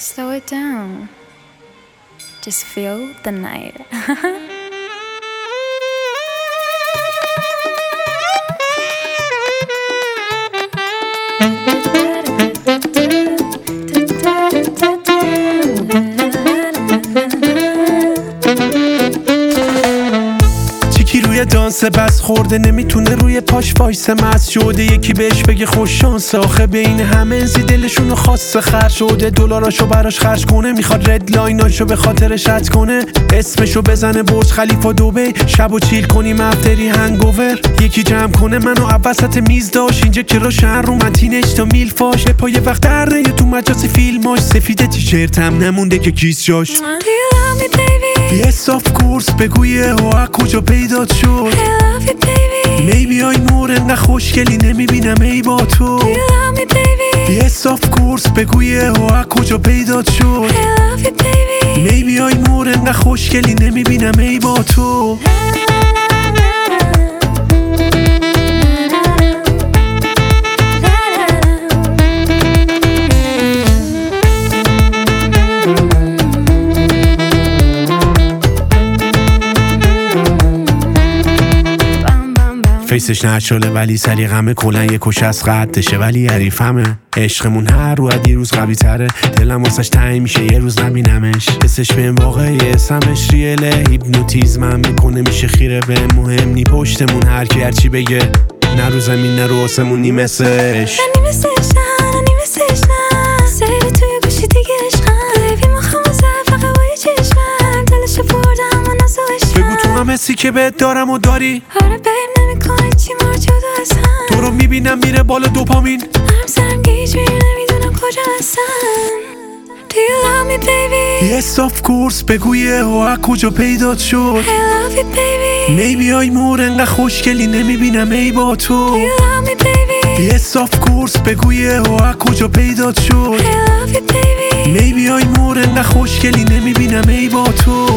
Slow it down. Just feel the night. روی دانس بس خورده نمیتونه روی پاش وایسه مست شده یکی بهش بگه خوش شانس آخه بین همه زی دلشونو خواسته خرج شده دلاراشو براش خرج کنه میخواد رد لایناشو به خاطرش حد کنه اسمشو بزنه برج خلیفه دبی شبو چیل کنیم افتری هنگوور یکی جمع کنه منو وسط میز داشت اینجا که روشن رو من تینج تا میل فاش به پای وقت در یا تو مجاسی فیلماش سفید تیشرتم نمونده که کیس جاش Yes of course بگویه و کجا پیدات شد I love you baby Maybe آی مور انقدر خوشگلی نمیبینم ای با تو You love me baby Yes of course بگویه و کجا پیدات شد I love you baby Maybe آی مور انقدر خوشگلی نمیبینم ای با تو فیسش نشاله ولی سلیقمه کلن یه کش از قدشه ولی حریفمه عشقمون هر رو دیروز قوی تره دلم واسش تنگ میشه یه روز نبینمش حسش بهم واقعیه سمش ریله هیپنوتیزمم میکنه میشه خیره به مهم نی پشتمون هر کی هرچی بگه نه رو زمین نه رو آسمون نیمسش نه نیمسش نه سری توی گوشی دیگه عشقم بیبی مخوام فقط با یه چشمم دلشو بردم و نازوش بگو تو هم حسی که بهت دارم و داری آره بیم نمیکنه چی ما جدا از هم تو رو میبینم میره بالا دوپامین هم سرم گیج میره نمیدونم کجا هستم Do you love me baby Yes of course بگویه و کجا پیدات شد I love you baby Maybe آی مور انقدر خوشگلی نمیبینم ای با تو Do you love me baby Yes of course بگویه و کجا پیدات شد I love you baby Maybe آی مور انقدر خوشگلی نمیبینم ای با تو